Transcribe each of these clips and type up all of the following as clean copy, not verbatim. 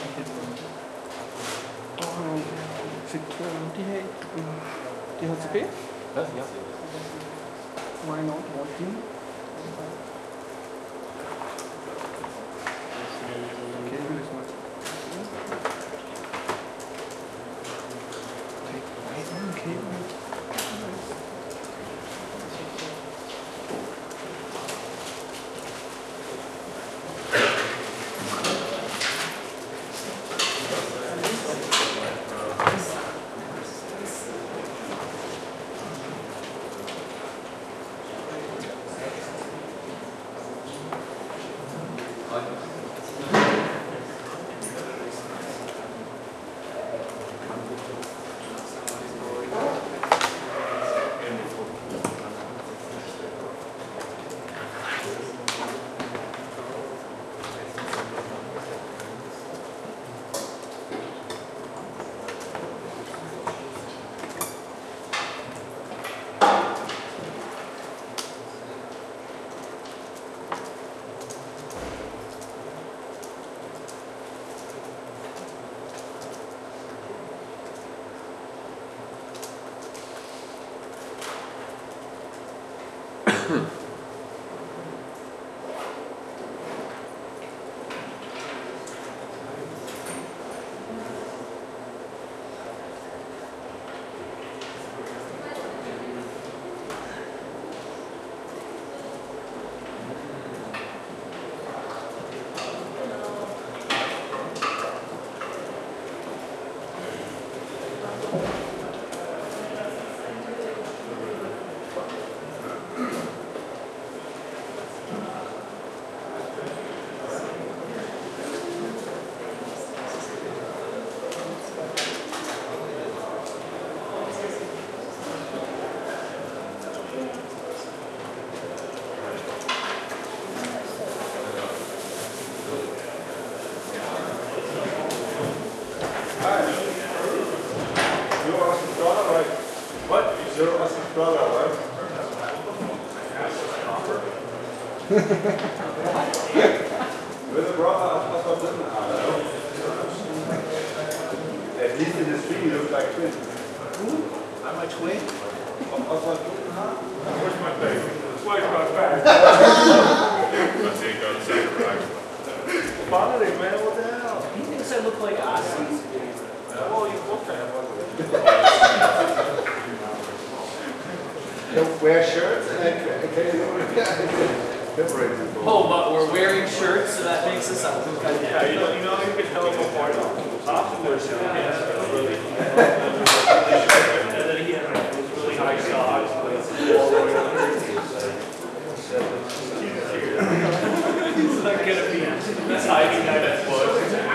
Fik de har tilbage? Ja, ja. Why not? What team? Okay, really smart. Okay. With a brother of at least in the street, you look like twins. Who? I'm a twin. Where's my baby? Where's my baby? Let's see, go to sacrifice. Finally, man, what the hell? He thinks I look like Ozzy. Oh, you look kind of ugly. Don't wear shirts and Oh, but we're wearing shirts, so that makes us up. Yeah, you know, you can tell them apart. Often wears shirts. And then he had really high socks. He's not gonna be hiding that foot.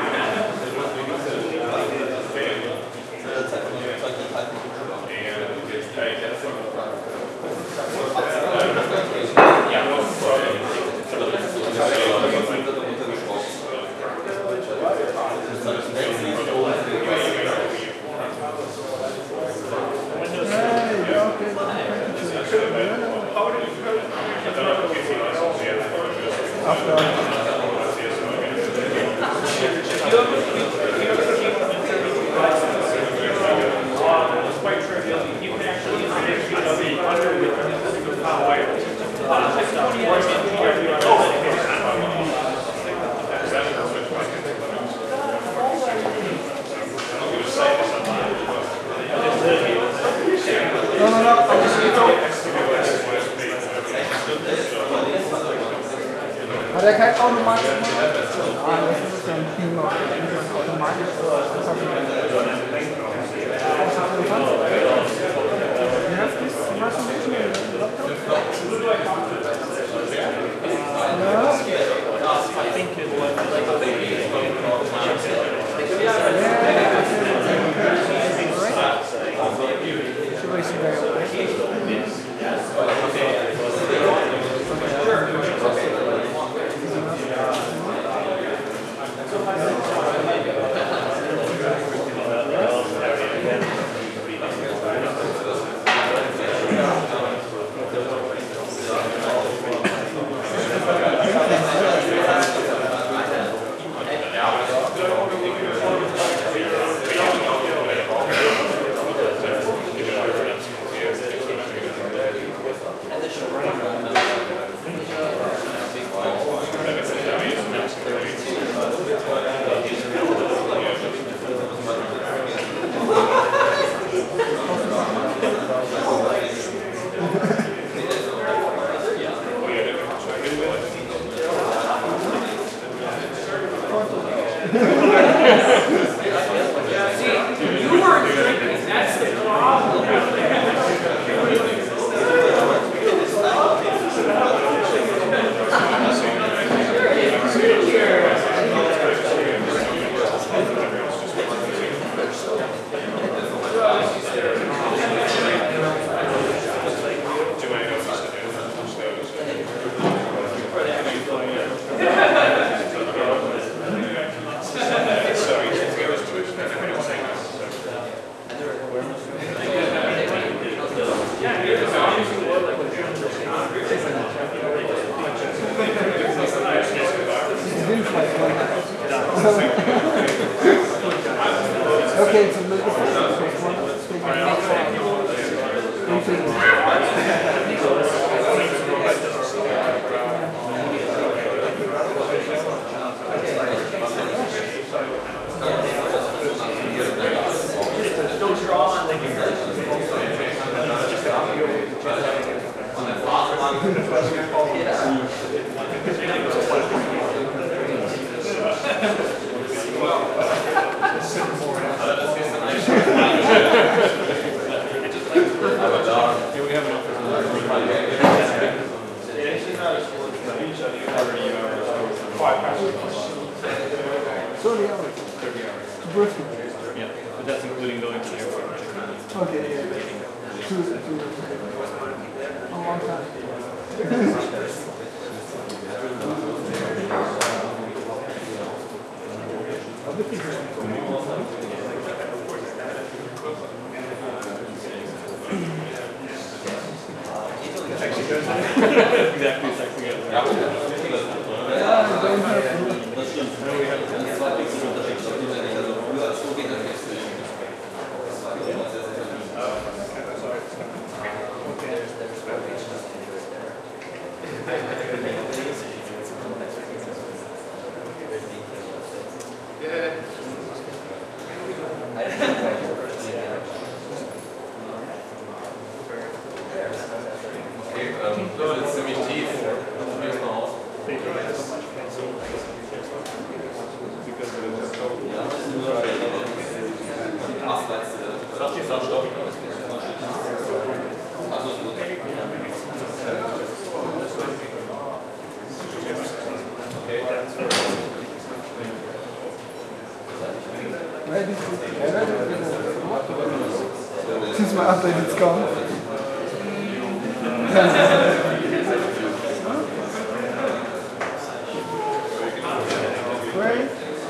Og der kan ikke automatisk. Nej, jeg synes, det er en fin måde. Automatisk. You have this resolution in the laptop? I think it was like You weren't drinking, that's the problem. Okay, so look at Don't draw on the Sorry, hours. 30 hours. Bristol. Yeah, but that's including going to the airport. Okay, yeah. Two. A long time. Exactly, it's actually good. Yeah, I don't have So, jetzt ziemlich tief. Probier's mal aus. Since my update is gone. Great.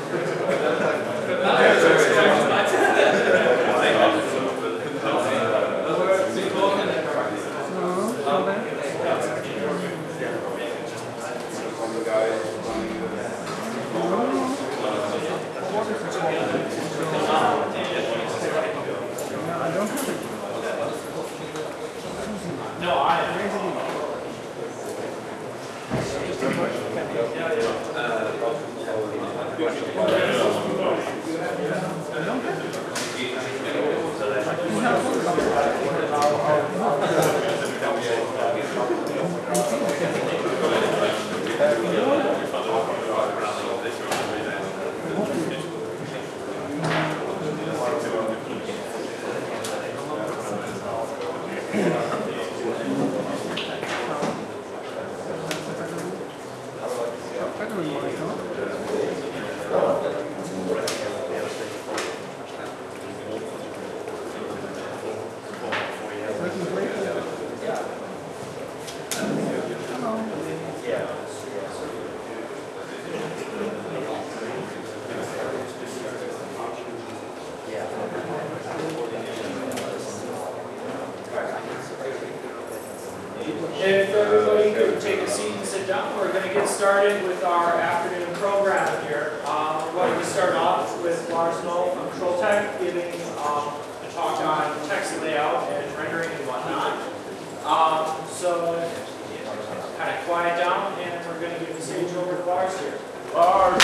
If everybody could take a seat and sit down, we're going to get started with our afternoon program here. We're going to start off with Lars Knoll from Control Tech giving a talk on text layout and rendering and whatnot. So kind of quiet down, and we're going to give the stage over to Lars here. Lars!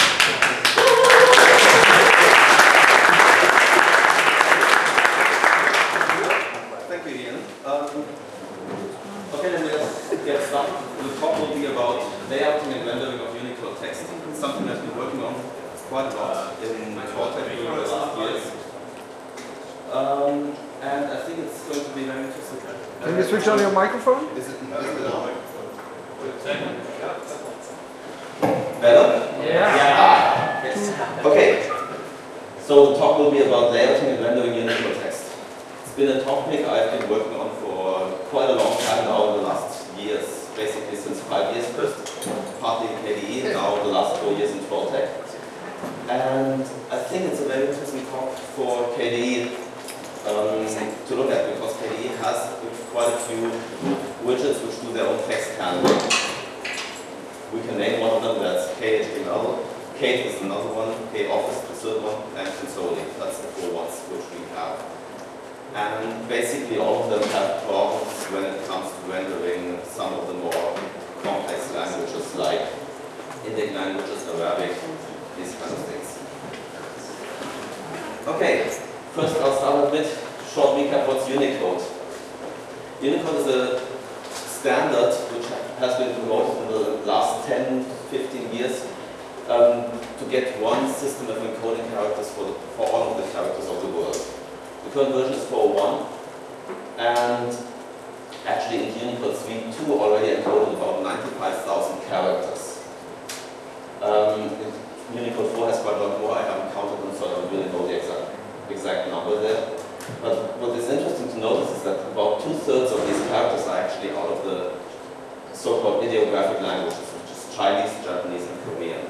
Thank you, Ian. Okay, then let's get started. The talk will be about layouting and rendering of Unicode text, something that we're working on quite a lot. in Tortec during the last years. And I think it's going to be very interesting. Can you switch on your microphone? Is it on? Better? Yeah. Yes. Okay. So the talk will be about layouting and rendering Unicode text. It's been a topic I've been working on for quite a long time now in the last years, basically since 5 years first, partly in KDE, now the last 4 years in Trolltech. And I think it's a very interesting talk for KDE to look at, because KDE has quite a few widgets which do their own text handling. We can name one of them, that's KHTML. Kate is another one, KOffice the third one, and Consoli. That's the 4 ones which we have. And basically all of them have problems when it comes to rendering some of the more complex languages like Indic languages, Arabic, these kind of things. Okay, first I'll start a bit short recap what's Unicode. Unicode is a standard which has been promoted in the last 10, 15 years to get one system of encoding characters for all of the characters of the world. The current version is 4.1, and actually in Unicode 3.2 already encoded about 95,000 characters. Unicode 4 has quite a lot more. I haven't counted them, so I don't really know the exact number there. But what is interesting to notice is that about 2/3 of these characters are actually out of the so-called ideographic languages, which is Chinese, Japanese, and Korean.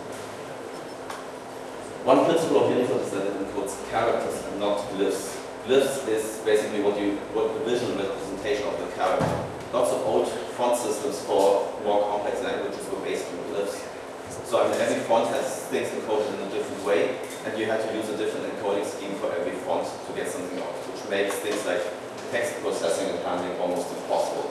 One principle of Unicode is that it encodes characters and not glyphs. Glyphs is basically what the visual representation of the character. Lots of old font systems for more complex languages were based on glyphs. So I mean, every font has things encoded in a different way, and you had to use a different encoding scheme for every font to get something out, which makes things like text processing and handling almost impossible.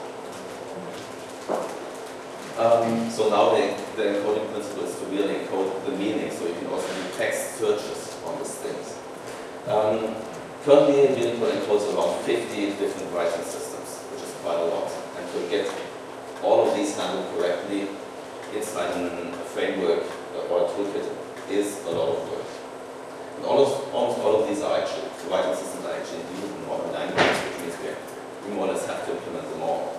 So now the encoding principle is to really encode the meaning, so you can also do text searches on these things. Currently, Unicode encodes around 50 different writing systems, which is quite a lot. And to get all of these handled correctly inside a framework or a toolkit is a lot of work. And almost all of these are actually, the writing systems are actually used in modern languages, which means we more or less have to implement them all.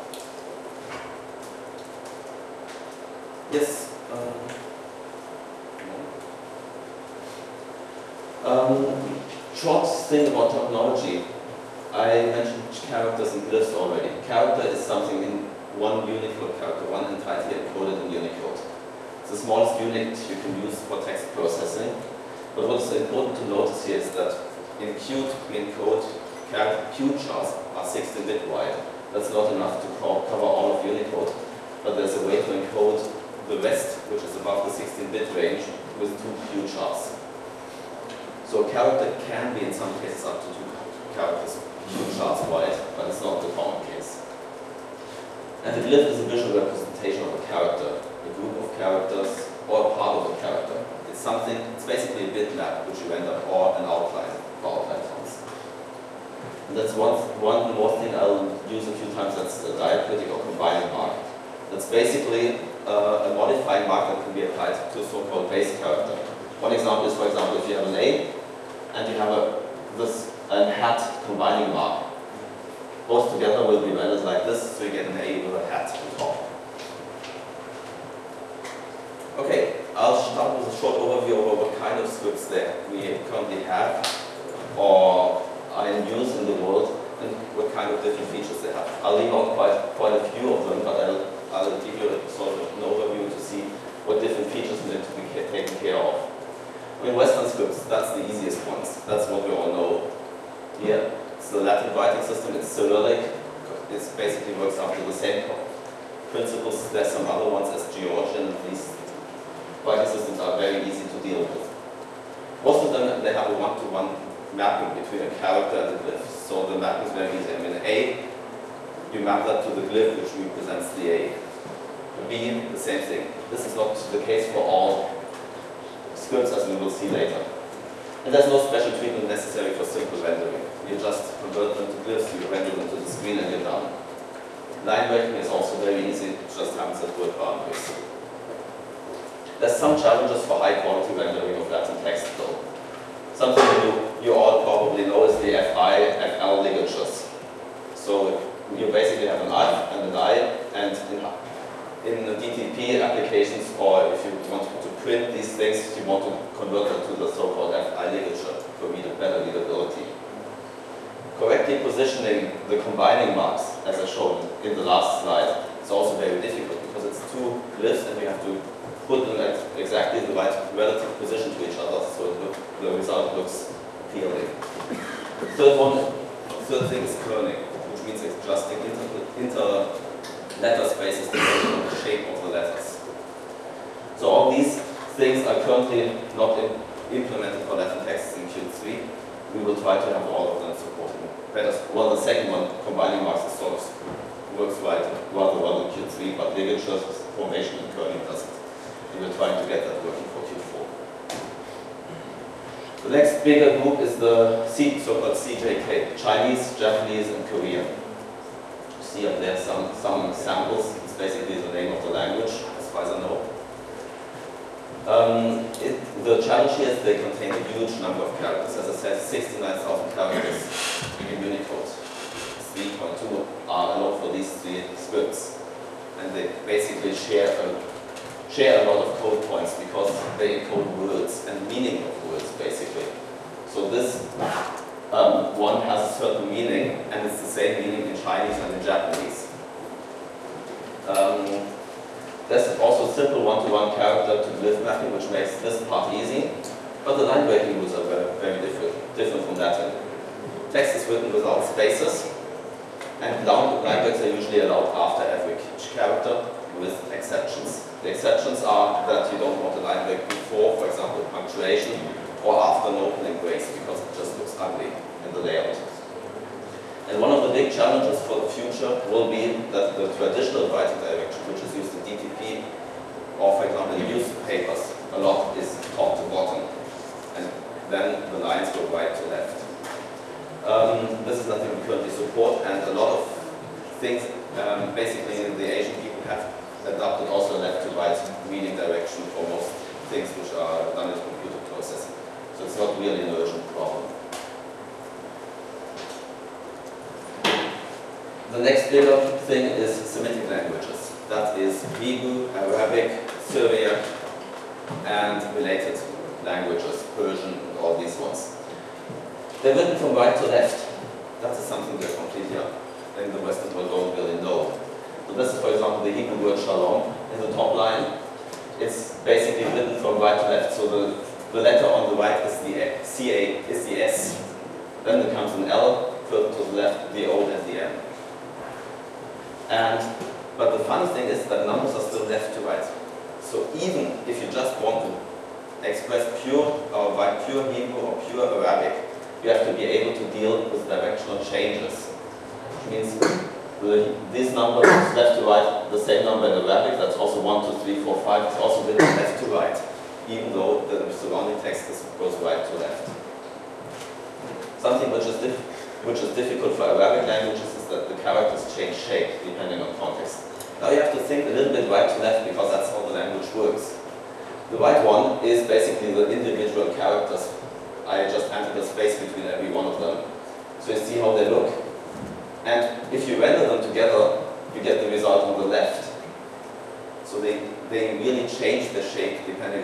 Yes. Short thing about terminology. I mentioned characters and glyphs already. Character is something in one Unicode character, one entity encoded in Unicode. It's the smallest unit you can use for text processing. But what's important to notice here is that in Qt we encode Qt chars are 16-bit wide. That's not enough to cover all of Unicode, but there's a way to encode the rest, which is above the 16-bit range, with 2 Qt chars. So a character can be in some cases up to 2 characters Qt chars wide, but it's not the common case. And the glyph is a visual representation of a character, a group of characters, or a part of a character. It's basically a bitmap which you render, or an outline for outline fonts. And that's one more thing I'll use a few times, that's a diacritic or combining mark. That's basically a modifying mark that can be applied to a so-called base character. One example is, for example, if you have an A and you have a hat combining mark. Both together will be rendered like this, so you get an A with a hat on top. Okay, I'll start with a short overview over what kind of scripts that we currently have or are in use in the world and what kind of different features they have. I'll leave out quite a few of them, but I'll give you sort of an overview to see what different features need to be taken care of. I mean, Western scripts, that's the easiest ones. That's what we all know. Here, it's the Latin writing system, it's Cyrillic. It basically works after the same principles. There's some other ones as Georgian. These writing systems are very easy to deal with. Most of them, they have a one-to-one mapping between a character and a glyph. So the mapping is very easy. I mean, A, you map that to the glyph which represents the A. B, the same thing. This is not the case for all scripts, as we will see later. And there's no special treatment necessary for simple rendering. You just convert them to glyphs, you render them to the screen, and you're done. Line breaking is also very easy, it just happens at word boundaries. There's some challenges for high quality rendering of Latin text though. Something you all probably know is the FI, FL ligatures. So you basically have an I and an I, and in the DTP applications, or if you want to print these things, you want to convert them to the so-called FI ligature for better readability. Correctly positioning the combining marks, as I showed in the last slide, is also very difficult because it's two glyphs and we have to put them at exactly the right relative position to each other, so the result looks appealing. Third thing is kerning, which means adjusting inter letter spaces depending on the shape of the letters. So all these things are currently not implemented for Latin texts in Qt3. We will try to have all of them supporting better. Well, the second one, combining marks, is sort of works rather well in Qt3, but ligatures, formation, and kerning doesn't. And we're trying to get that working for Qt4. The next bigger group is the so-called CJK, Chinese, Japanese, and Korean. You see up there some samples. It's basically the name of the language, as far as I know. The challenge here is they contain a huge number of characters. As I said, 69,000 characters in Unicode. 3.2 are allowed for these three scripts. And they basically share a lot of code points because they encode words and meaning of words, basically. So this one has a certain meaning, and it's the same meaning in Chinese and in Japanese. There's also simple one-to-one character to glyph mapping, which makes this part easy, but the line breaking rules are very different from Latin. Text is written without spaces, and line breaks are usually allowed after every character, with exceptions. The exceptions are that you don't want a line break before, for example, punctuation, or after an opening brace, because it just looks ugly in the layout. And one of the big challenges for the future will be that the traditional writing direction, which is used in DTP, or for example in newspapers, a lot is top to bottom, and then the lines go right to left. This is nothing we currently support, and a lot of things, basically the Asian people have adopted also left to right reading direction for most things which are done in computer processing. So it's not really an urgent problem. The next bigger thing is Semitic languages. That is Hebrew, Arabic, Syriac, and related languages, Persian, and all these ones. They're written from right to left. That is something we're completely in the Western world don't really know. So this is, for example, the Hebrew word shalom in the top line. It's basically written from right to left, so the letter on the right is the CA, is the S. Then there comes an L, further to the left, the O, and the M. But the funny thing is that numbers are still left to right. So even if you just want to express pure or write pure Hebrew or pure Arabic, you have to be able to deal with directional changes. Which means these numbers left to right, the same number in Arabic, that's also 1, 2, 3, 4, 5, it's also written left to right, even though the surrounding text goes right to left. Something which is difficult for Arabic languages is that the characters change shape depending on context. Now you have to think a little bit right to left because that's how the language works. The right one is basically the individual characters. I just entered a space between every one of them. So you see how they look. And if you render them together, you get the result on the left. So they really change the shape depending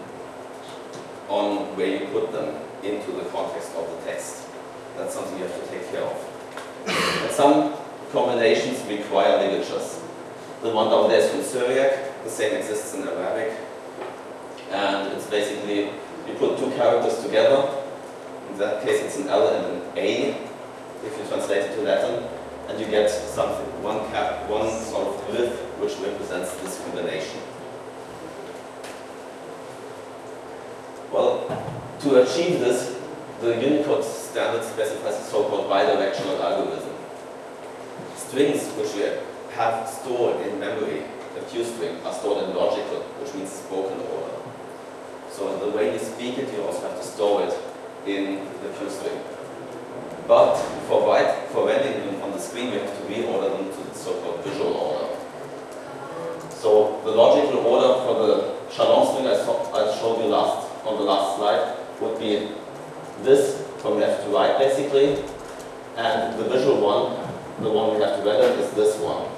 on where you put them into the context of the text. That's something you have to take care of. And some combinations require ligatures. The one down there is from Syriac, the same exists in Arabic. And it's basically, you put two characters together. In that case it's an L and an A, if you translate it to Latin. And you get something, one sort of glyph which represents this combination. Well, to achieve this, the Unicode standard specifies a so-called bidirectional algorithm. Strings which we have stored in memory, a QString, are stored in logical, which means spoken order. So the way you speak it, you also have to store it in the QString. But for rendering them on the screen, we have to reorder them to the so-called visual order. So the logical order for the Shalom string I showed you on the last slide would be this from left to right basically, and the visual one, the one we have to render, is this one.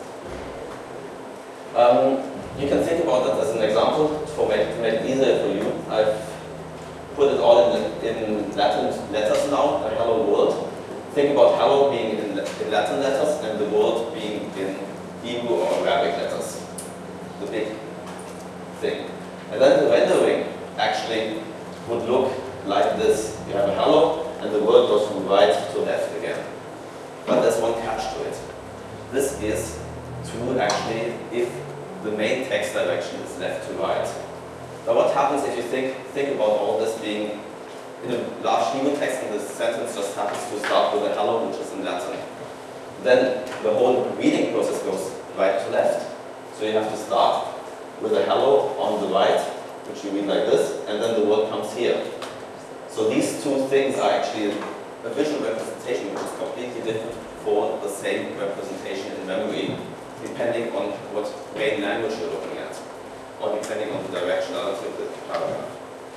You can think about that as an example to make it easier for you. I've put it all in Latin letters now, a hello world. Think about hello being in Latin letters and the world being in Hebrew or Arabic letters. The big thing. And then the rendering actually would look like this. You have a hello and the word goes from right to left again. But there's one catch to it. This is true actually if the main text direction is left to right. Now what happens if you think about all this being in a large Hebrew text and the sentence just happens to start with a hello, which is in Latin. Then the whole reading process goes right to left. So you have to start with a hello on the right, which you read like this, and then the word comes here. So these two things are actually a visual representation which is completely different for the same representation in memory, depending on what main language you're looking at, or depending on the directionality of the paragraph.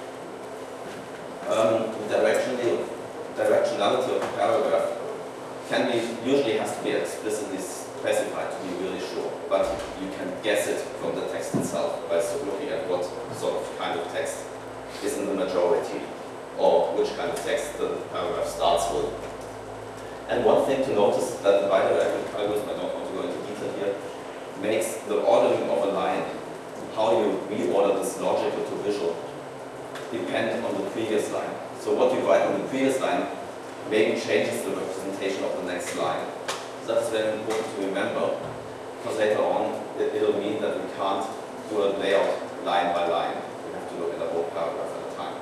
The directionality of the paragraph usually has to be explicitly specified to be really sure, but you can guess it from the text itself by looking at what sort of kind of text is in the majority, or which kind of text the paragraph starts with. And one thing to notice that the bidirectional algorithm, I don't want to go into detail here, makes the ordering of a line, how you reorder this logical to visual, depend on the previous line. So what you write on the previous line maybe changes the representation of the next line. So that's very important to remember, because later on it'll mean that we can't do a layout line by line. We have to look at the whole paragraph at a time.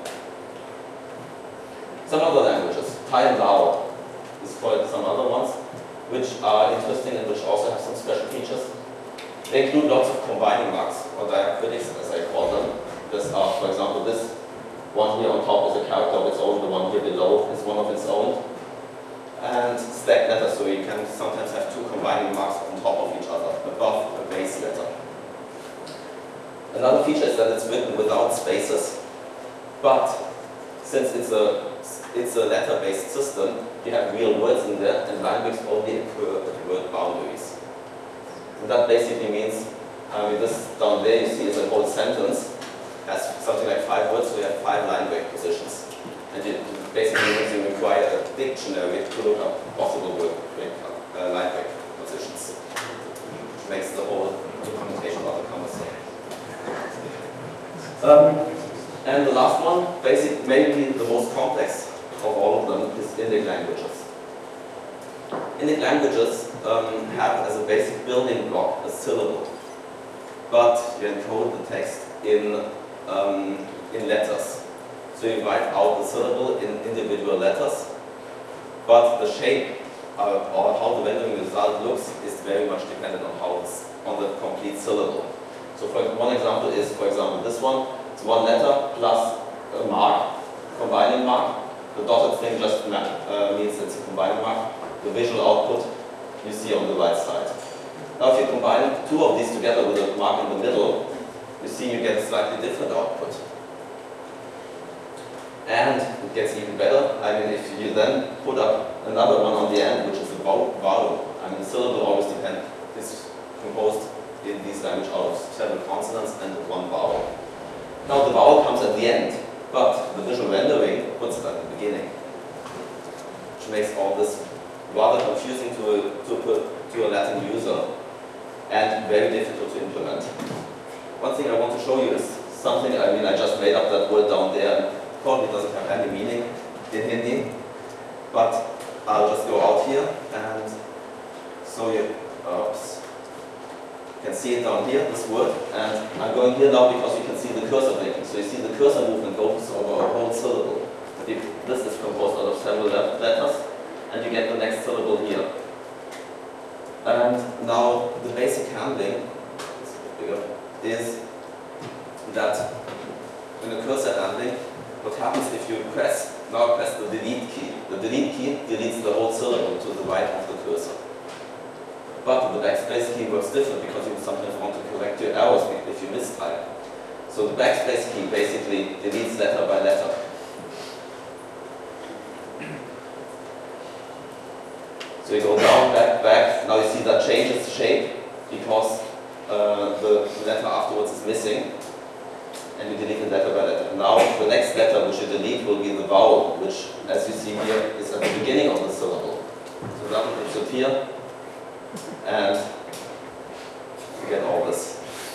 Some other languages, Thai and Lao is called some other ones, which are interesting and which also have some special features. They include lots of combining marks, or diacritics as I call them. This are, for example, this one here on top is a character of its own, the one here below is one of its own. And stacked letters, so you can sometimes have two combining marks on top of each other, above a base letter. Another feature is that it's written without spaces, but since it's a letter-based system, you have real words in there, and languages only occur at word boundaries. And that basically means, this down there you see is a whole sentence, has something like 5 words, so you have 5 line break positions. And it basically means you require a dictionary to look up possible line break positions, which makes the whole implementation rather cumbersome. And the last one, maybe the most complex of all of them, is Indic languages. Indic languages have as a basic building block a syllable, but you encode the text in letters. So you write out the syllable in individual letters, but the shape or how the rendering result looks is very much dependent on the complete syllable. So one example is, for example, this one. It's one letter plus a mark, combining mark. The dotted thing just means it's a combining mark. The visual output you see on the right side. Now if you combine two of these together with a mark in the middle, you see you get a slightly different output. And it gets even better. I mean, if you then put up another one on the end, which is a vowel, I mean, the syllable always is composed in these languages out of several consonants and one vowel. Now the vowel comes at the end, but the visual rendering puts it at the beginning, which makes all this rather confusing to a Latin user and very difficult to implement. One thing I want to show you is something, I just made up that word down there. Probably doesn't have any meaning in Hindi, but I'll just go out here and show you. Oops. You can see it down here, this word, and I'm going here now because you can see the cursor blinking. So you see the cursor movement goes over a whole syllable. This is composed out of several letters, and you get the next syllable here. And now the basic handling is that in the cursor handling, what happens if you press the delete key. The delete key deletes the whole syllable to the right of the cursor. But the backspace key works different because you sometimes want to correct your errors if you mistype. So the backspace key basically deletes letter by letter. So you go down, back, back. Now you see that changes shape because the letter afterwards is missing. And you delete it letter by letter. Now the next letter which you delete will be the vowel, which, as you see here, is at the beginning of the syllable. So that will disappear, and you get all this.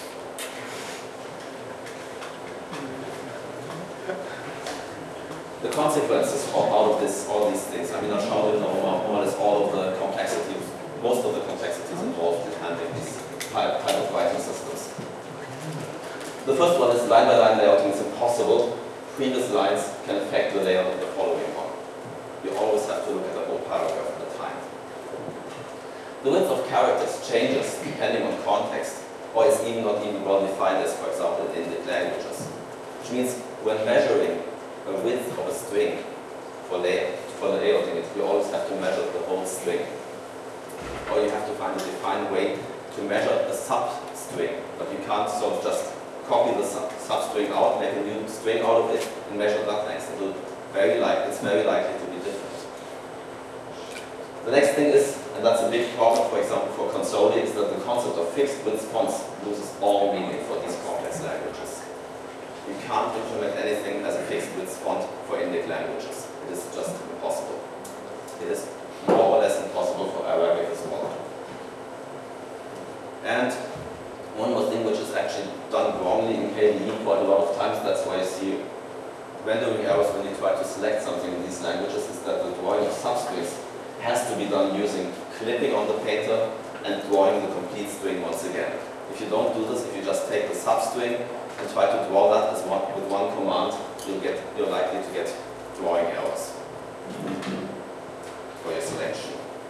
The consequences out of this, all these things. I mean, I've shown you more or less all of the complexities, most of the complexities involved in handling these type of writing systems. The first one is line-by-line layouting is impossible. Previous lines can affect the layout of the following one. You always have to look at the whole paragraph at a time. The width of characters changes depending on context, or is not even well defined as, for example, in Indic languages. Which means when measuring a width of a string for layouting it, you always have to measure the whole string. Or you have to find a defined way to measure a substring, but you can't sort of just copy the substring out, make a new string out of it, and measure that length. It's very likely to be different. The next thing is, and that's a big problem, for example, for Consoli, is that the concept of fixed width fonts loses all meaning for these complex languages. You can't implement anything as a fixed width font for Indic languages. It is just impossible. It is more or less impossible for Arabic as well. And one more thing which is actually done wrongly in KDE quite a lot of times, that's why you see rendering errors when you try to select something in these languages, is that the drawing of substrings has to be done using clipping on the painter and drawing the complete string once again. If you don't do this, if you just take the substring and try to draw that as with one command, you're likely to get drawing errors for your selection.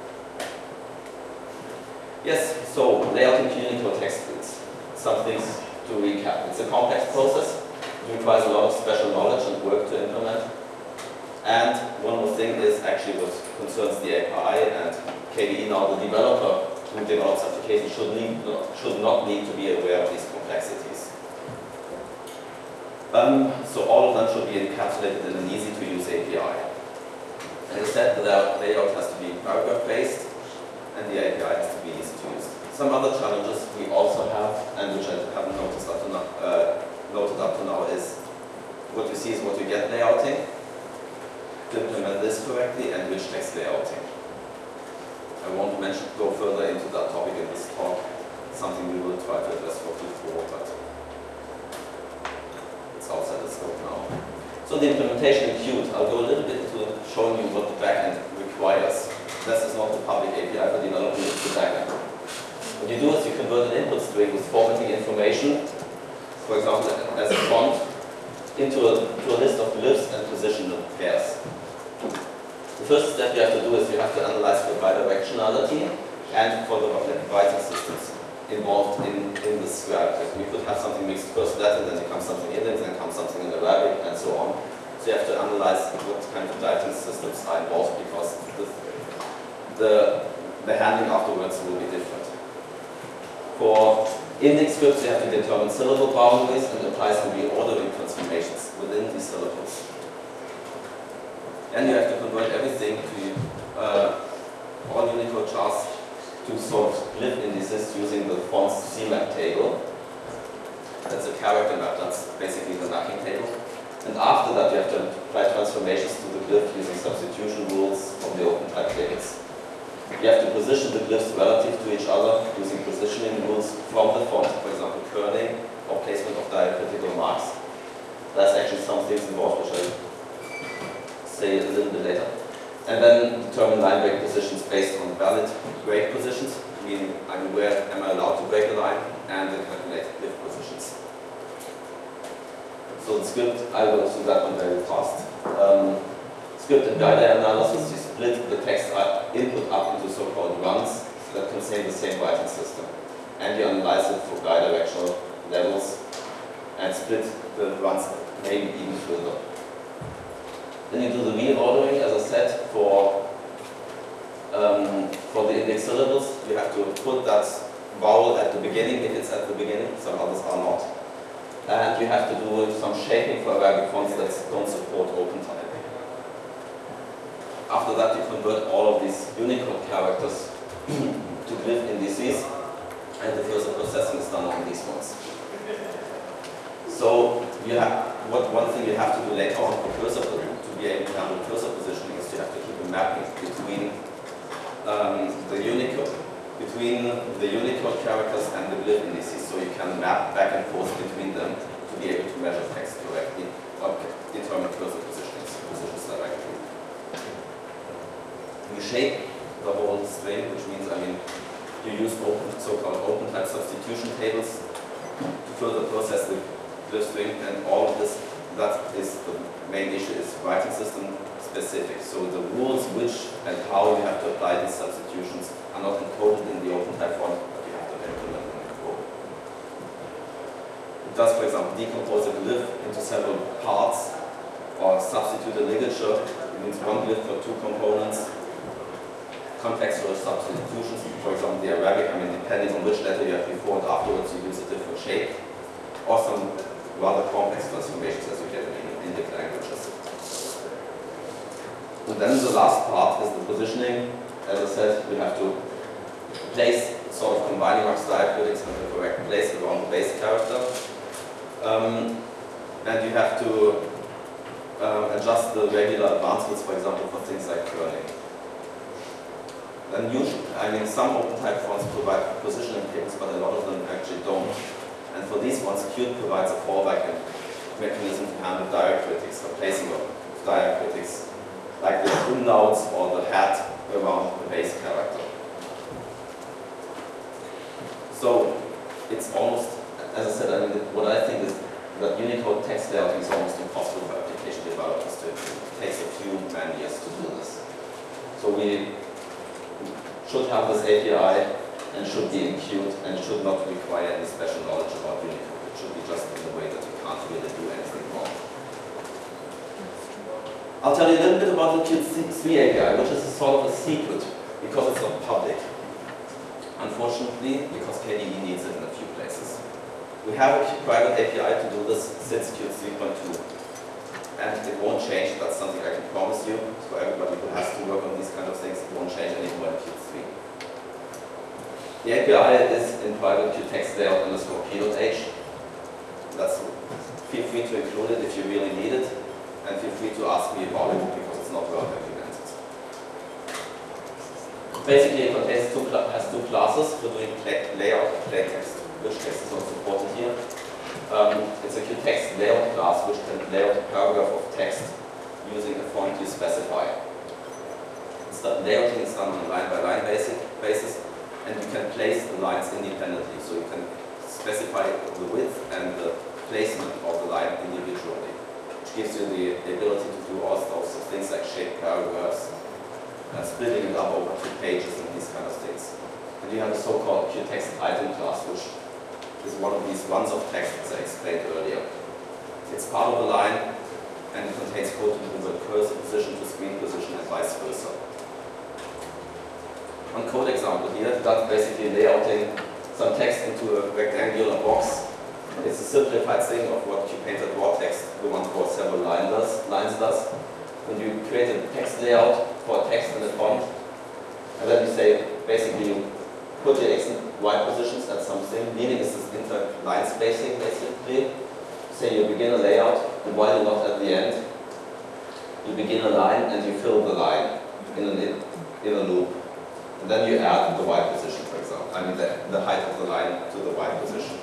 Yes, so layouting to Unicode text fields. Some things to recap. It's a complex process. It requires a lot of special knowledge and work to implement. And one more thing is actually what concerns the API and KDE now. The developer who develops applications should not need to be aware of these complexities. So all of them should be encapsulated in an easy-to-use API. And as I said, the layout has to be paragraph-based, and the API has to be easy to use. Some other challenges we also have, and which I haven't noticed up to now, noted up to now, is what you see is what you get layouting. To implement this correctly, and rich text layouting. I won't go further into that topic in this talk. It's something we will try to address for Q4, but it's outside the scope now. So the implementation in Qt, I'll go a little bit into showing you what the backend requires. This is not the public API for development, it's the backend. What you do is you convert an input string with formatting information, for example, as a font, into a list of glyphs and positional pairs. The first step you have to do is you have to analyze for bidirectionality and for the writing systems involved in the script. Like we could have something mixed first Latin, then comes something in it, then comes something in Arabic, and so on. So you have to analyze what kind of writing systems are involved, because the handling afterwards will be different. For index scripts, you have to determine syllable boundaries and apply some reordering transformations within these syllables. And you have to convert everything to all Unicode charts to sort of glyph indices using the font's CMAP table. That's a character map, that's basically the mapping table. And after that, you have to apply transformations to the glyph using substitution rules from the OpenType tables. You have to position the glyphs relative to each other using positioning rules from the font, for example, kerning or placement of diacritical marks. That's actually some things involved, which I'll say a little bit later. And then determine line break positions based on valid break positions, meaning where am I allowed to break a line, and then calculate glyph positions. So the script, I will do that one very fast. Script and guide analysis, you split the text input up into so-called runs that contain the same writing system. And you analyze it for bidirectional levels and split the runs maybe even further. Then you do the reordering, as I said, for the index syllables. You have to put that vowel at the beginning if it's at the beginning, some others are not. And you have to do some shaping for Arabic fonts that don't support OpenType. After that, you convert all of these Unicode characters to glyph indices, and the cursor processing is done on these ones. So you have one thing you have to do later on for cursor to be able to handle cursor positioning is you have to keep a mapping between the Unicode characters and the glyph indices, so you can map back and forth between them to be able to measure text correctly or determine cursor positions directly. You shape the whole string, which means, you use so-called OpenType substitution tables to further process the glyph string, and all of this, that is the main issue, is writing system specific. So the rules which and how you have to apply these substitutions are not encoded in the OpenType font, but you have to implement them in code. It does, for example, decompose a glyph into several parts, or substitute a ligature. It means one glyph for two components. Contextual substitutions, for example, the Arabic, depending on which letter you have before and afterwards, you use a different shape, or some rather complex transformations as you get in Indic languages. And then the last part is the positioning. As I said, we have to place, sort of combining Max diacritics in the correct place around the base character. And you have to adjust the regular advancements, for example, for things like kerning. Then usually, some OpenType fonts provide positioning tables, but a lot of them actually don't. And for these ones, Qt provides a fallback mechanism to handle diacritics, or placing of diacritics, like the umlauts or the hat around the base character. So it's almost, as I said, what I think is that Unicode text layouting is almost impossible for application developers to implement. It takes a few man years to do this. So we should have this API and should be in Qt and should not require any special knowledge about Unicode. It should be just in a way that you can't really do anything wrong. I'll tell you a little bit about the Qt 3 API, which is a sort of a secret because it's not public. Unfortunately, because KDE needs it in a few places. We have a private API to do this since Qt 3.2. And it won't change, that's something I can promise you. For everybody who has to work on these kind of things, it won't change anymore in Qt 3. The API is in private Qt text layout _p.h. Feel free to include it if you really need it, and feel free to ask me about it because it's not well documented. Basically, it has two classes for doing layout and playtext. Which text is not supported here? It's a Qt text layout class which can lay out a paragraph of text using a font you specify. Layouting is done on a line-by-line basis, and you can place the lines independently. So you can specify the width and the placement of the line individually, which gives you the ability to do all sorts of things like shape paragraphs, splitting it up over 2 pages and these kind of things. And you have a so-called Qt text item class, which is one of these runs of text as I explained earlier. It's part of a line and it contains code to convert cursor position to screen position and vice versa. One code example here, that's basically layouting some text into a rectangular box. It's a simplified thing of what QPainter raw text, the one for several lines does. When you create a text layout for text in a font, and then you say, basically you put your X and Y positions at something, meaning is this inter-line spacing basically. Say you begin a layout, and while you're not at the end, you begin a line and you fill the line in a loop. And then you add the Y position, for example. The height of the line to the Y position.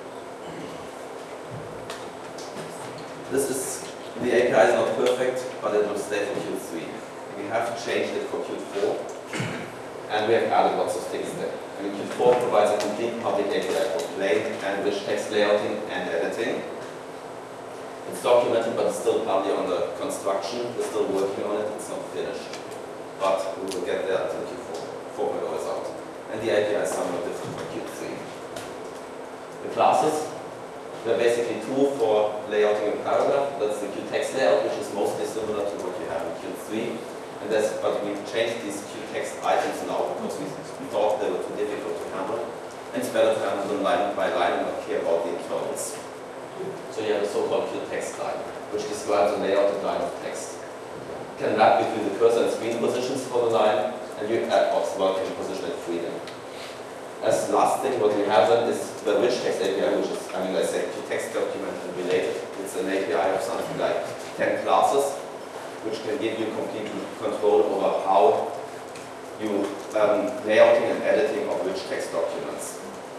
The API is not perfect, but it will stay for Qt 3. We have changed it for Qt 4, and we have added lots of things there. Qt 4 provides a complete public API for plain and rich text layouting and editing. It's documented, but it's still partly under construction. We're still working on it. It's not finished, but we will get there until Qt 4.0 is out. And the API is somewhat different from Qt 3. The classes, they're basically two for layouting a paragraph. That's the Qt text layout, which is mostly similar to what you have in Qt 3. But we've changed these Qt text items now because we thought they were too difficult to handle. And it's better to handle them line by line and not care about the internals. So you have a so-called Qt text line, which describes the layout and line of text. You can map between the cursor and screen positions for the line, and you add well can position it freely. As last thing, what we have then is the rich text API, which is, I say Qt text document and related. It's an API of something like 10 classes, which can give you complete control over how you layouting and editing of rich text documents.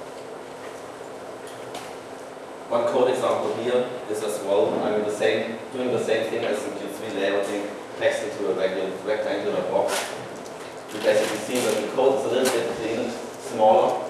One code example here is as well, doing the same thing as in Qt3, layouting text into a rectangular box. You basically see that the code is a little bit cleaner, smaller.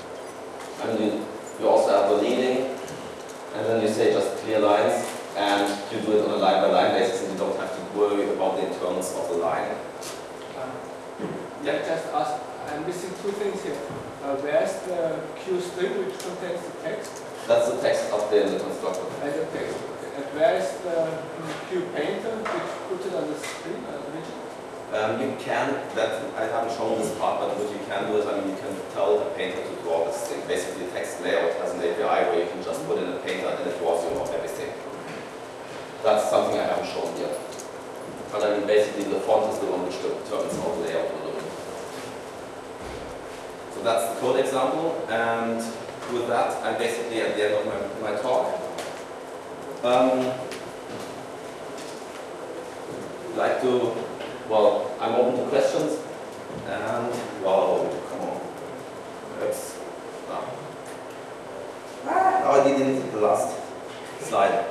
You also have the leading, and then you say just clear lines, and you do it on a line-by-line basis, and you don't have to worry about the internals of the line. Yeah, just ask, I'm missing two things here. Where's the QString which contains the text? That's the text up there in the constructor. And the text. Okay. And where is the QPainter which puts it on the screen, on the widget? You can, I haven't shown this part, but what you can do is, you can tell the painter to draw this thing. Basically, text layout has an API where you can just put in a painter and it draws you off everything. That's something I haven't shown yet. But basically, the font is the one which determines how the layout will look. So that's the code example, and with that, I'm basically at the end of my talk. I'm open to questions, and come on. Now I didn't the last slide.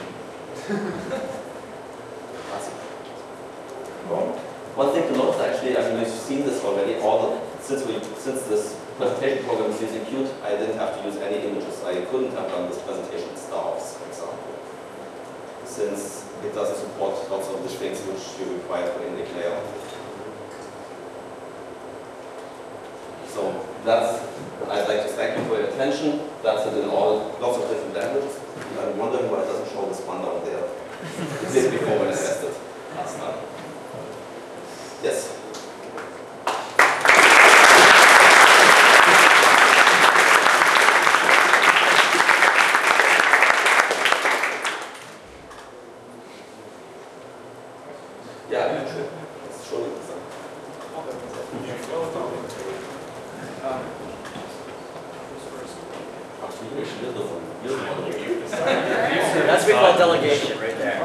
One thing to note actually, we've seen this already. Since this presentation program is using Qt, I didn't have to use any images. I couldn't have done this presentation in Star Office, for example, since it doesn't support lots of the things which you require for index layout. So I'd like to thank you for your attention. That's it in lots of different languages. I'm wondering why it doesn't show this one down there. It did before when I tested last time. Yes. Yeah, sure. Let's show you some. That's what we call delegation right there.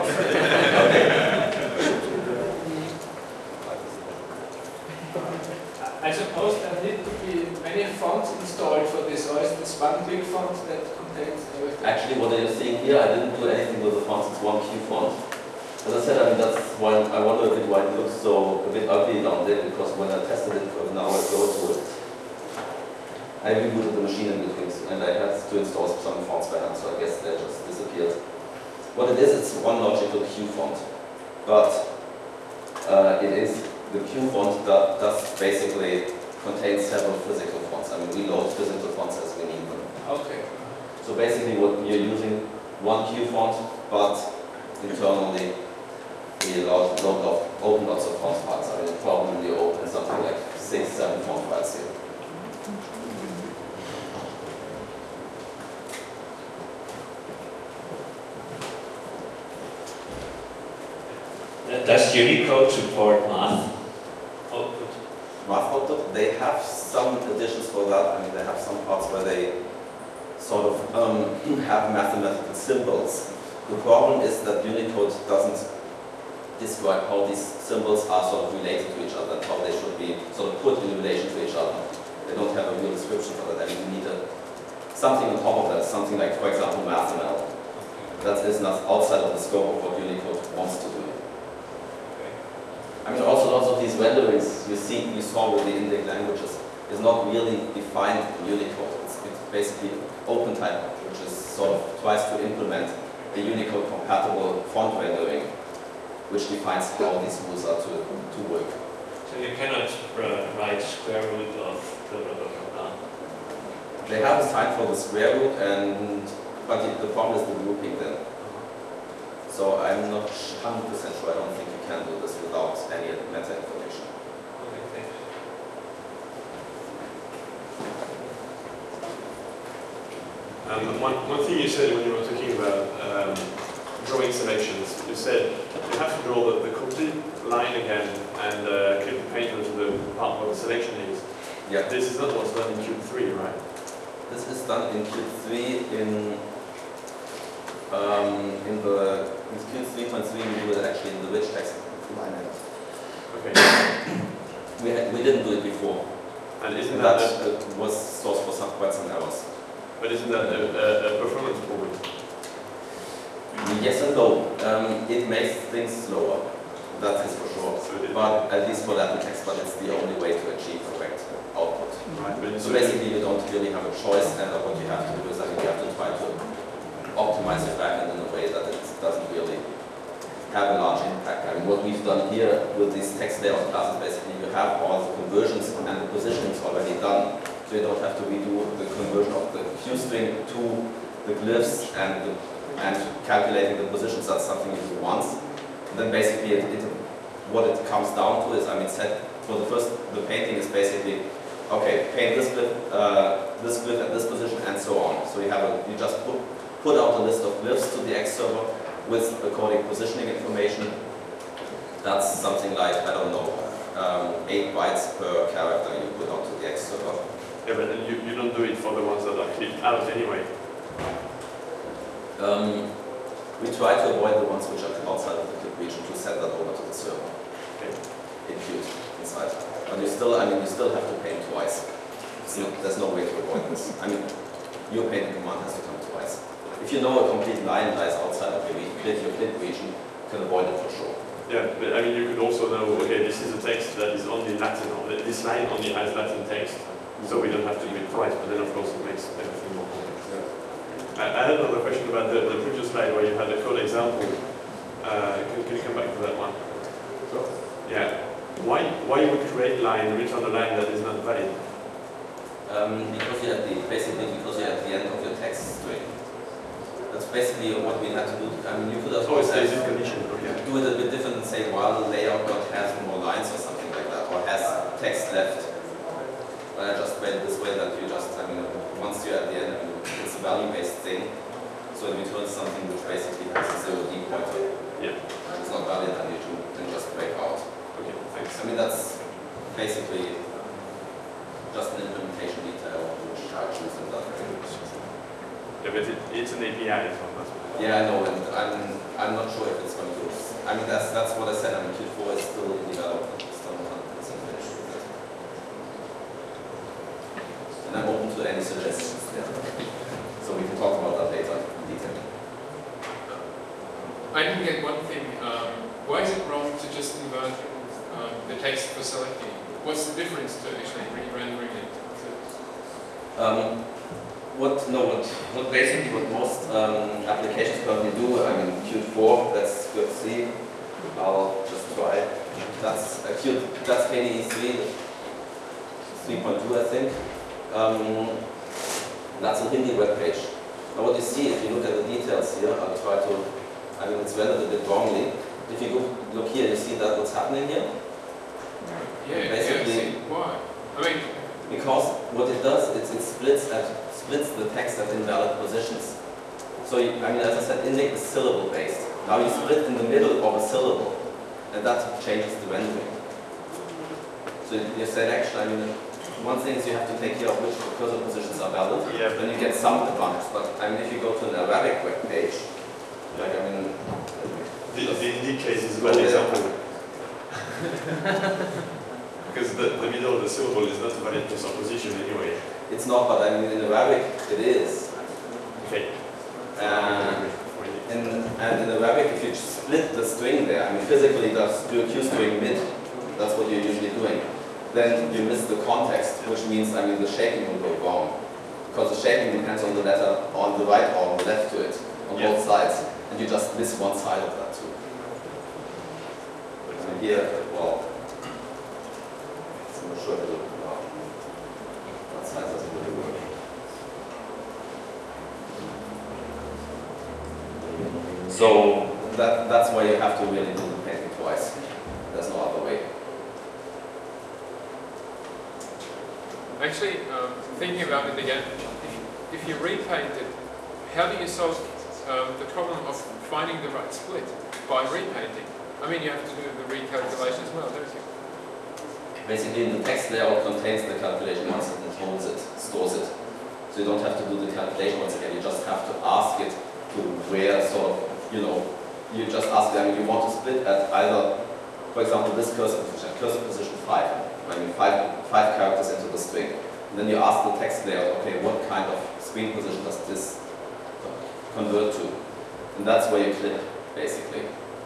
I suppose there need to be many fonts installed for this, or is this one big font that contains everything? Actually, what you're seeing here, I didn't do anything with the fonts. It's one Q font. As I said, that's why I wonder a bit why it looks so a bit ugly down there, because when I tested it for an hour ago, I rebooted the machine in between, and I had to install some fonts by hand, so I guess they just disappeared. What it is, it's one logical Q font, but it is the Q font that does basically contain several physical fonts. We load physical fonts as we need them. Okay. So basically, what you're using one Q font, but internally we open lots of font files. Probably open something like 6-7 font files here. Does Unicode support math output? Math output, they have some additions for that. They have some parts where they sort of have mathematical symbols. The problem is that Unicode doesn't describe how these symbols are sort of related to each other and how they should be sort of put in relation to each other. They don't have a real description for that. You need something on top of that, something like, for example, MathML. That is not outside of the scope of what Unicode wants to do. Also lots of these renderings you saw with the index languages is not really defined in Unicode. It's basically OpenType, which is sort of tries to implement a Unicode compatible font rendering, which defines how these rules are to work. So you cannot write square root of blah blah blah blah. They have a sign for the square root, but the problem is the grouping then. So I'm not 100% sure. I don't think you can do this without any meta information. Okay, thanks. One thing you said when you were talking about drawing selections. You said you have to draw the complete line again and click the painter to the part where the selection is. Yeah. This is not what's done in Cube 3, right? This is done in Cube 3 in Cube 3.3 we do it actually in the rich text line. Okay. We didn't do it before. And isn't That that was source for quite some errors. but isn't that a performance problem? Yes and no. It makes things slower. That is for sure. But at least for Latin text, but it's the only way to achieve correct output. Right. But So basically, you don't really have a choice, and what you have to do is you have to try to optimize your backend in a way that it doesn't really have a large impact. I mean, what we've done here with these text layout classes, basically, you have all the conversions and the positionings already done, so you don't have to redo the conversion of the Q string to the glyphs and calculating the positions. That's something you do once. And then basically, what it comes down to is, I mean, for the painting is basically, okay, paint this glyph at this position, and so on. So you just put out a list of glyphs to the X server with according positioning information. That's something like, I don't know, 8 bytes per character you put out to the X server. Yeah, but then you don't do it for the ones that are clicked out anyway. We try to avoid the ones which are outside of the click region to send that over to the server. Okay. In Qt inside. But you still have to paint twice. There's no way to avoid this. I mean, your painting command has to come twice. If you know a complete line lies outside of your click region, you can avoid it for sure. Yeah, but I mean, you could also know, okay, this is a text that is only Latin, or this line only has Latin text, so we don't have to do it twice, but then of course it makes everything more complex. I had another question about the previous slide where you had the code example. Can you come back to that one? Sure. Yeah. Why you would create line, return a line that is not valid? Because you're at the end of your text string. That's basically what we had to do. I mean, you could have Oh, it stays in condition. Okay. do it a bit different and say, while the layout dot has more lines or something like that, or has text left. But I just made it this way that you just, I mean, once you're at the end, I mean, it's a value-based thing. So it returns something which basically has a 0D pointer. Yeah. It's not valid, and you can just break out. Okay, thanks. I mean, that's basically just an implementation detail which I choose in that way. Yeah, but it's an API as well. That's what Yeah, I know, and I'm not sure if it's going to. I mean, that's what I said. I mean, Qt 4 is still in development. It's still not 100% finished with it. And I'm open to any suggestions there. So we can talk about that later in detail. I didn't get one thing. Why is it wrong to just invert the text for selecting? What's the difference to actually re-rendering it? What most applications currently do, I mean, Qt 4, that's Qt 3. I'll just try. That's KDE 3.2, I think. That's a Hindi web page. Now what you see, if you look at the details here, I'll try to, I mean, it's rendered a bit wrongly. If you look here, you see that what's happening here? Yeah, basically, why? I mean, because what it does is it splits the text at invalid positions. So, I mean, as I said, index is syllable based. Now you split in the middle of a syllable, and that changes the rendering. So you said actually, I mean, one thing is you have to take care of which cursor positions are valid. Yeah. Then you get some advantage. But I mean, if you go to an Arabic web page, like I mean, the indeed case is a bad example. Because the middle of the syllable is not a valid cursor position anyway. It's not, but I mean in Arabic it is. Okay. And in Arabic, if you split the string there, I mean physically just do a Q string mid, that's what you're usually doing. Then you miss the context, which means, I mean, the shaping will go wrong. Because the shaping depends on the letter on the right or on the left to it, on both sides. And you just miss one side of that too. And here, well, I'm not sure if it will, that side doesn't really work. So that's why you have to really do the painting twice. There's no other way. actually, thinking about it again, if you repaint it, how do you solve the problem of finding the right split by repainting. I mean, you have to do the recalculation as well, don't you? Basically, the text layout contains the calculation once and it holds it, stores it. So you don't have to do the calculation once again, you just have to ask it to where sort of, you just ask them, you want to split at either, for example, this cursor position 5, I mean five characters into the string. And then you ask the text layout, okay, what kind of screen position does this convert to? And that's where you click, basically.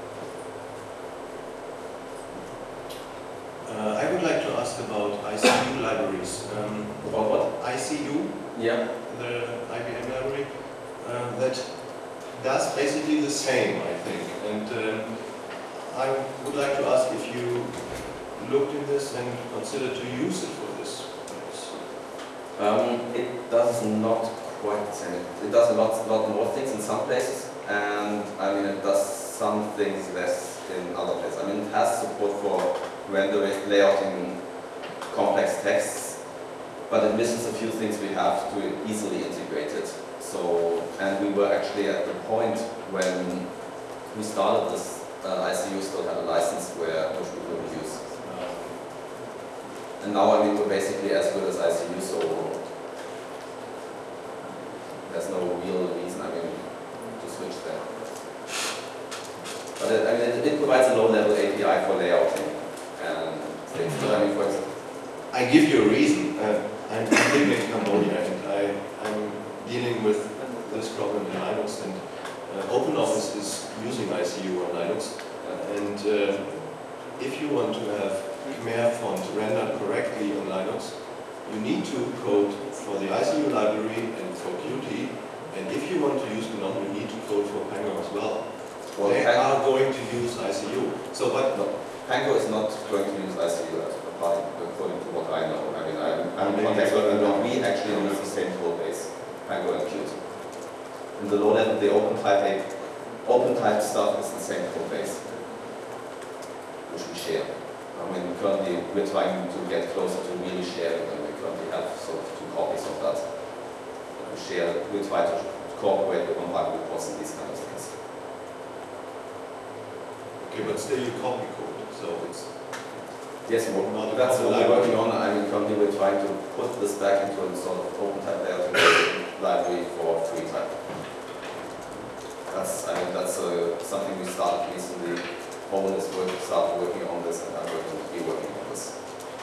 I would like to ask about ICU libraries. About what? ICU, Yeah. the IBM library, that does basically the same, I think. And I would like to ask if you looked in this and considered to use it for this purpose. It does not quite the same. It does a lot more things in some places, and I mean it does some things less in other places. I mean it has support for rendering, layouting complex texts, but it misses a few things we have to easily integrate it. So, and we were actually at the point when we started this, ICU still had a license which we couldn't use. And now, I mean, we're basically as good as ICU, so there's no real reason, I mean, to switch there. But I mean, it provides a low-level API for layouting and things. So, I mean, for example, I give you a reason. I'm living in Cambodia and I'm dealing with this problem in Linux, and OpenOffice is using ICU on Linux. And if you want to have Khmer font rendered correctly on Linux, you need to code for the ICU library and for Qt. And if you want to use GNOME, you need to code for Pango as well. They are going to use ICU. So, but no, Pango is not going to use ICU according to what I know. I mean, I'm in context with GNOME. We actually use the same code base, Pango and Qt. In the low level, the OpenType stuff is the same code base, which we share. I mean, currently we're trying to get closer to really sharing, and we currently have sort of 2 copies of that. We share, we try to cooperate with on-time reports and these kind of things. okay, but still you copy code, so it's yes, that's what we're working on. I mean, currently we're trying to put this back into a sort of OpenType layout library for FreeType. I mean, that's something we started recently. All this work started working on this, and I'm going to be working on this.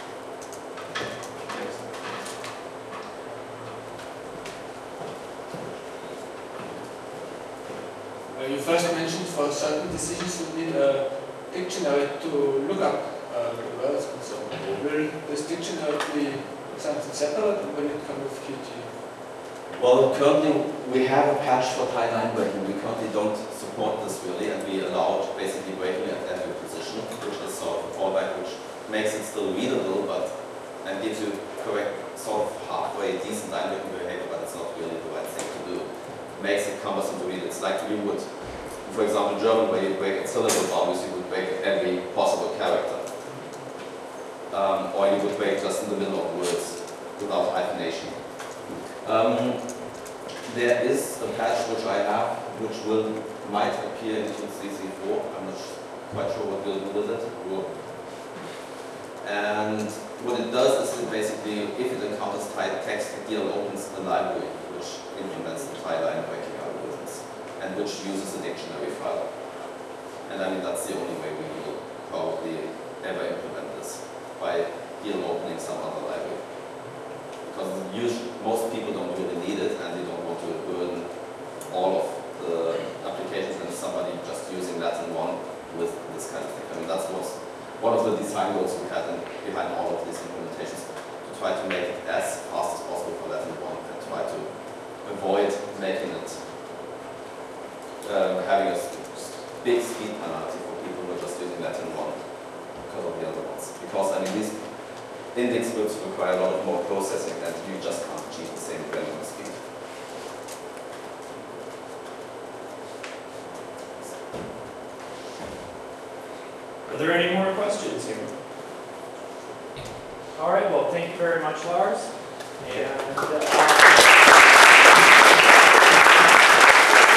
You first mentioned for certain decisions you need a dictionary to look up the words and so on. Will this dictionary be something separate, or will it come with Qt? Well, currently we have a patch for Thai line breaking. We currently don't support this really, and we allowed basically breaking at every position, which is sort of a fallback, which makes it still readable, and gives you correct sort of halfway decent line breaking behavior, but it's not really the right thing to do. It makes it cumbersome to read. It's like you would, for example, German, where you break at syllables, obviously you would break at every possible character. Or you would break just in the middle of words without hyphenation. There is a patch which I have, which might appear in 2.3.4. I'm not quite sure what we'll do with it. And what it does is it basically, if it encounters Thai text, it opens a library which implements the Thai line breaking algorithms and which uses a dictionary file. And I mean that's the only way we will probably ever implement this, by opening some other library. Because most people don't really need it, and they don't want to burden all of the applications and somebody just using Latin 1 with this kind of thing. I mean, that's one of the design goals we had behind all of these implementations, to try to make it as fast as possible for Latin 1 and try to avoid making it having a big speed penalty for people who are just using Latin 1 because of the other ones. Because I mean, these index scripts require a lot of more processing, and you just can't achieve the same rendering speed. Are there any more questions here? All right, well, thank you very much, Lars. And